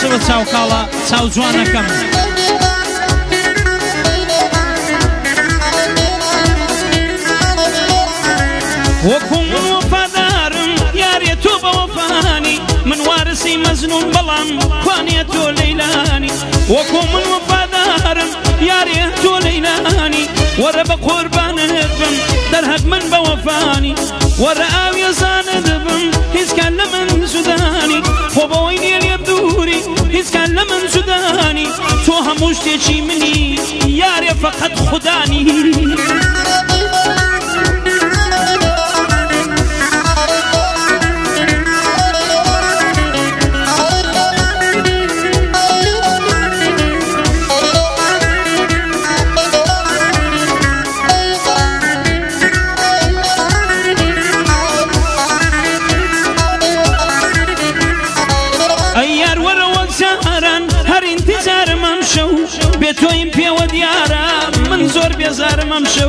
بە چاوکاڵە چاو جوانەکەم وەکو من وەفادارم یارێ تۆ بە وەفانی من وارسی مەزنون بەڵام کوانێ تۆ لەیلانی وەکو من وەفادارم یارێ تۆ لەیلانی وەرە بە قوربانت بم دەرهەت من بە وەفانی وەرە ئاویێزانە دەبم هیچکان لە من جودانی خۆ بەوەی نیە لێم دووری هیچکان لە من جودانی تۆ هەموو شتێکی منی یارێ فەقەت خودانی بێتۆیم پێوە دیارە من زۆر بێزارم ئەم شەو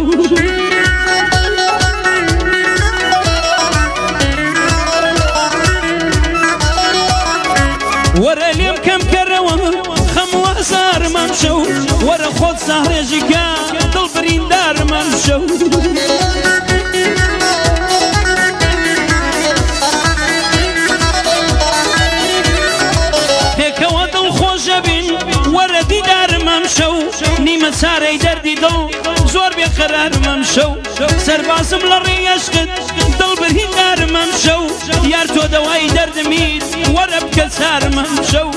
وەرە لێم کەم کەرەوە خەم وازارم ئەم شەو وەرە خۆت ساڕێژیکە دڵ بریندارم ئەم شەو پێکەوە دڵ خۆشە بین وەرە دیدارم ئەم شەو نیمە چارەی دەردی دڵ زۆر بێقەرارم ئەم شەو سەربازم لە ڕێی عەشقت دڵ بریندارم ئەم شەو یار تۆ دەوای دەردمیت وەرە بکە چارم ئەم شەو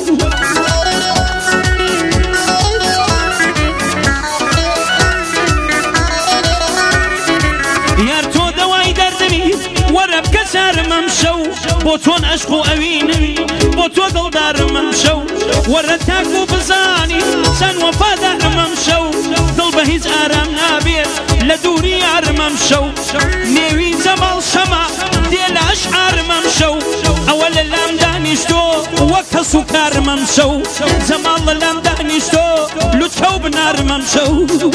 یار تۆ دەوای دەردمیت وەرە بکە چارم ئەم شەو بۆ تۆن عەشق و ئەوینم بۆ تۆ دڵدارم ئەم شەو وەرە تاکو بزانی چەند وەفادارم ئەم شەو دڵ بە هیچ ئارام نابێت لە دووری یارم ئەم شەو نێوی جەماڵ شەمە دێ لە ئەشعارم ئەم شەو ئەوە لە لام دانیشتۆ وەک کەس و کارم ئەم شەو جەماڵ لە لام دانیشتۆ لوچە و بنارم ئەم شەو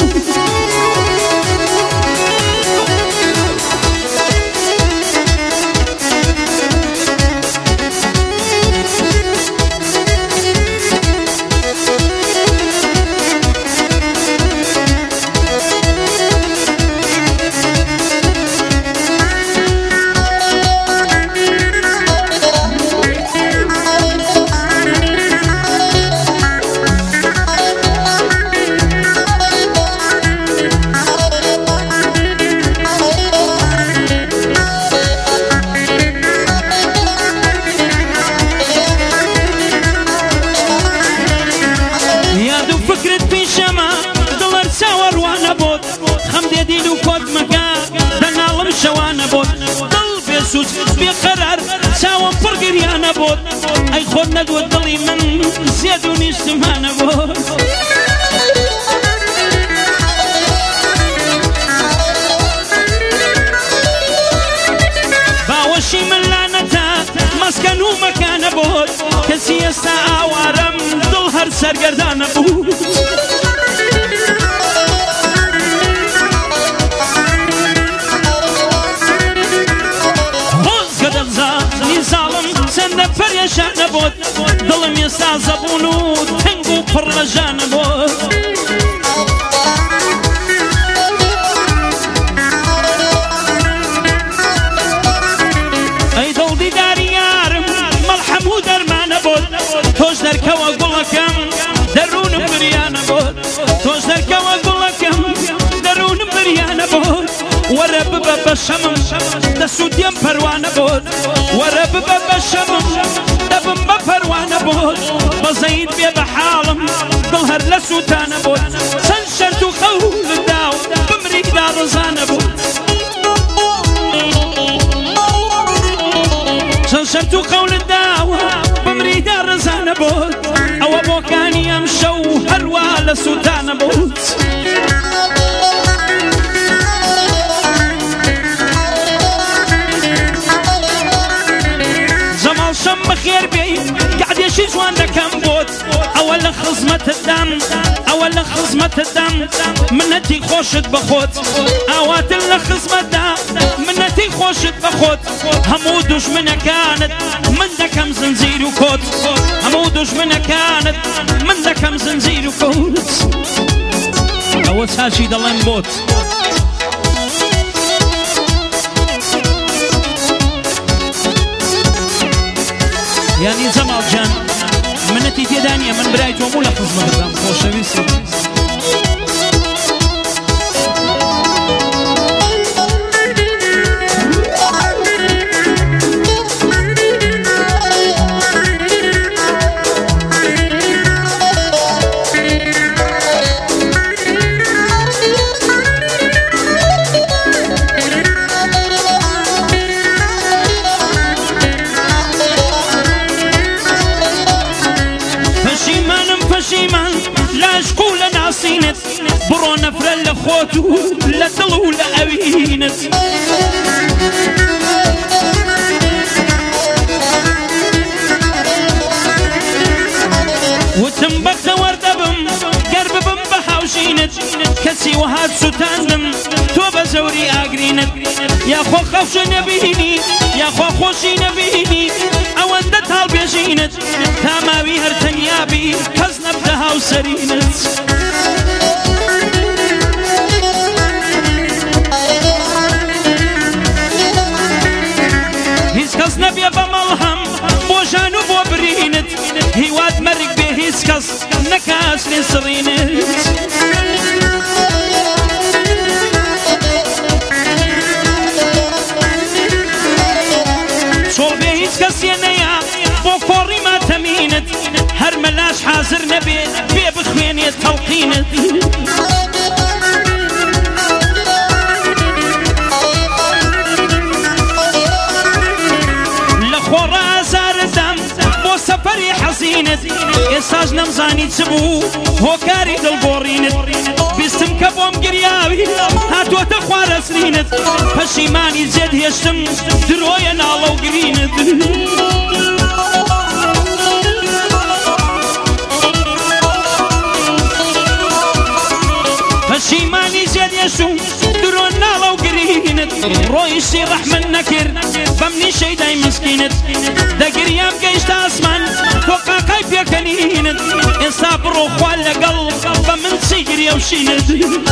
بێقەرار چاوم پڕ گریانە بۆت ئەی خۆت نەدوت دڵی من زێد و نیشتمانە بۆت باوەشی من لانەتە مەسکەن و مەکانە بۆت کەسی ئێستا ئاوارەم دڵ هەر سەرگەردانە بوو چەندە پەرێشانە بۆت دڵم ئێستا زەبوون و تەنگ و پڕ لە ژانە بۆت ئەی دڵ دیداری یارم مەڵحەم و دەرمانە بۆت تۆش دەرکەوە گوڵەکەم دەروونم بریانە بۆت تۆش دەرکەوە گوڵەکەم دەروونم بریانە بۆت وەرە ببە بە شەمم دەسوودێم پەروانە بۆت وەرە ببە بە شەمم دەبم بە پەروانە بۆت بەزەیت بێ بە حاڵم دڵ هەر لە سووتانە بۆت چەند شەرت و قەولت داو بمریدا ڕزانە بۆت چەند شەرت و قەولت داوە بمریدا ڕزانە بۆت ئەوە بۆکانی ئەم شەو هەروە لە سووتانە بۆت شەم بەخێر بێی گعدێشی جوان دەکەم بۆت ئەوە لە خزمة الدم أول خزمة الدم منتي خوشت بخوت أوات خزمة الدم منتي خوشت بخوت همودوش من كانت من دكم زنزير وكوت همودوش من كانت من دكم زنزير وكوت أول ساشي دلين بوت يعني زمال جان منتي تيدانية من برايت ومولا خزمة الدم خوش بيسي برو نفر لخوتو لدلو لأوينت وتنبت وردبم قرببم بحوشينت كسي وهاد ستاندم توب زوري اقرينت يا خو خوش نبيني يا خو خوشي نبيني اوندت هالبيجينت تاماوي هرتنيابي كزنبتها وسرينت هيسكس نبي بملهم بوجانو بوبرينت هيواد مرق به هيسكس نكاس نسرينت شول به هيسكس ينيا بوكوري ما تمينت هر ملاش حاضر نبي بخويني تلقينت سفري حزينت إساج نمزاني تسبو هو كاري دلبورينت بيستم كبوم قرياوي هاتو تخوار سرينت فشيماني زيد هيشتم درويا نالو قرينت فشيماني زيد هيشتم درو نالو قرينت رويشي رحمن نكر بمني شي داي مسكينت دا قريام قيشت اسمان توقع كيف يكنينت انصاب روح ولا قلب بمن سيجري وشينت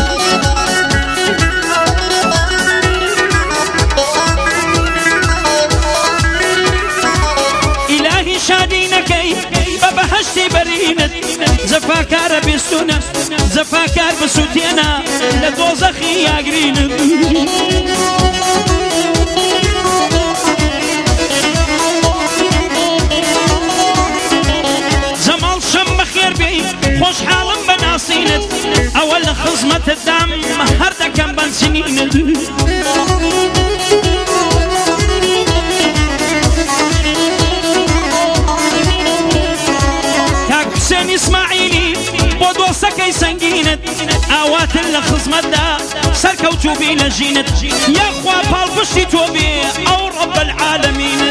إلهي شادينكي ببهشتي برينت زفاكار بسنة زفاكار بسوتينا لدوزخي يا قرينت خوش حالم بناصينت أول خزمة الدم هردا كم بنسنينت كاك حسين إسماعيلي بودو سكي سنجينت أوات الخزمة دا سركوتو بينا جينت يا أخوة بالبشتي توبي أو رب العالمين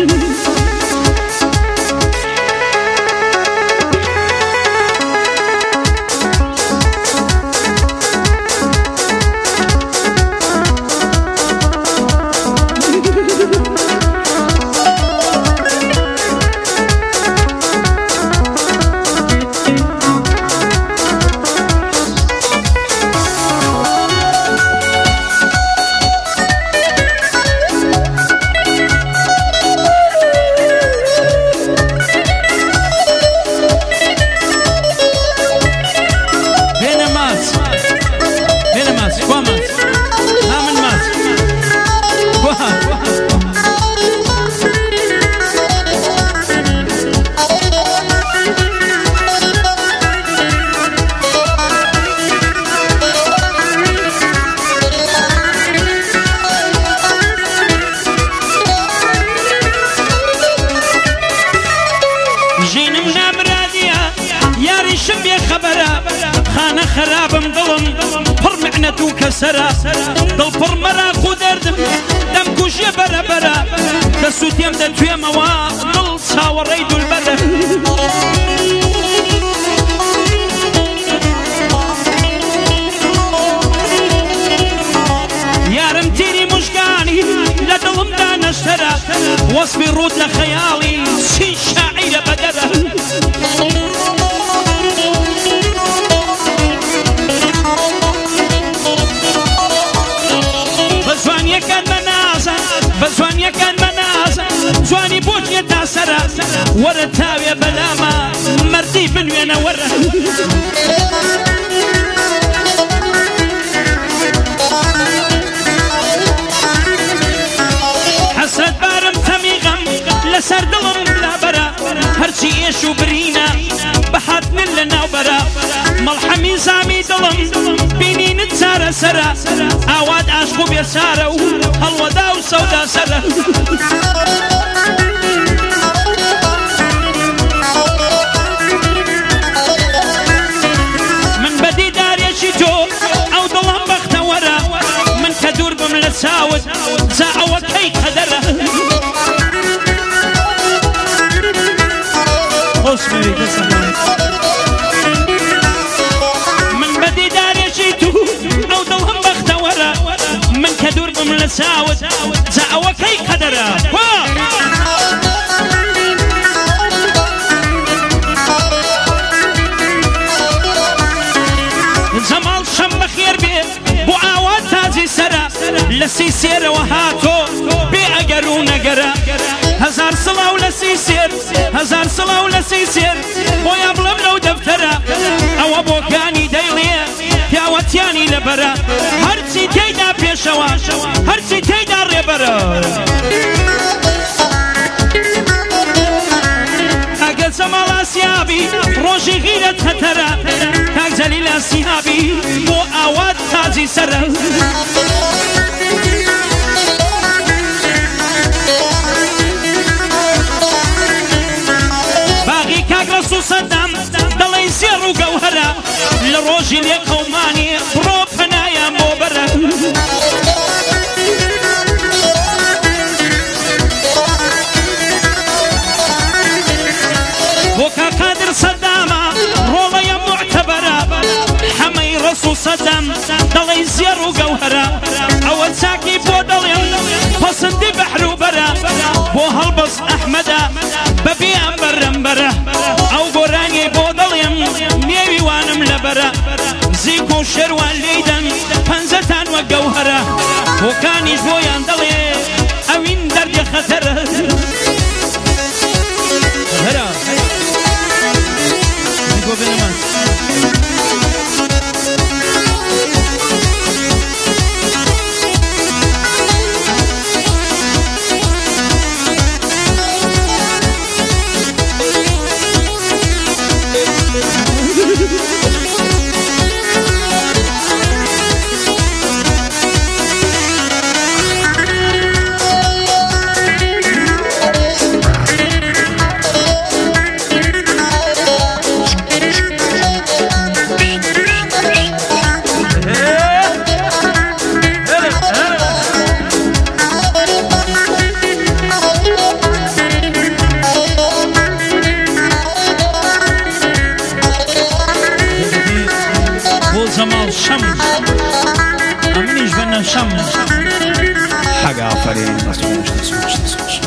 خرابم ظلم پر معنتو كسرا دل پر مراخو دردم دم كوشي برا برا دسوتيم دل توي موا دل صاوري دول برا وصفي رود لخيالي سين شاعر بدره بزوانيا كان منازا بزوانيا كان منازا زواني بوجي تاسرا ورتاوي بلاما مردي من وين ورا حسرت بارم تميغم لسر دلم بلا برا هرچي ايشو برينا بحات من لنا وبرا ملحمي زامي دلم بيني نتسارة سرا اواد عشقو بيسارة هالودا وسودا سرا من بدي دار يشيتو او دلم بختورا من كدور بملساود زاعوا كي قدره من بدي دار يشيتو او دلهم بختورا من كدور بملساود زاعوا كي قدره زمال شم بخير بي بو عواد تازي سرا لسيسير وهاتو بي اقرو نقرا هزار صلاة ولسيسير هزار صلاة ولسيسير بو يبلم لو دفترا او ابو كاني ديليه يا واتياني لبرا هرسي تيدا بيشوا هرسي تيدا ريبرا اقل زمال اسيابي روشي غيرت خطرا كاك زليل اسيابي بو اواد تازي سرا باغي كاك رسول صدام دلي زير وقوهرا لروجي لي قوماني برو فنايا موبرا وكا قادر صداما رولا معتبرا حمي رسول صدام دلي زير وقوهرا اول ساكي بو دليم فصندي بحر وبرا بو هلبس احمدا ببي امبر امبرا او قراني بو دليم نيوي وانم لبرا زيكو شروان ليدن فنزتان وقوهرا وكاني جويان دلي اوين درج خطر هرا زيكو بنمان حاجة عفرين.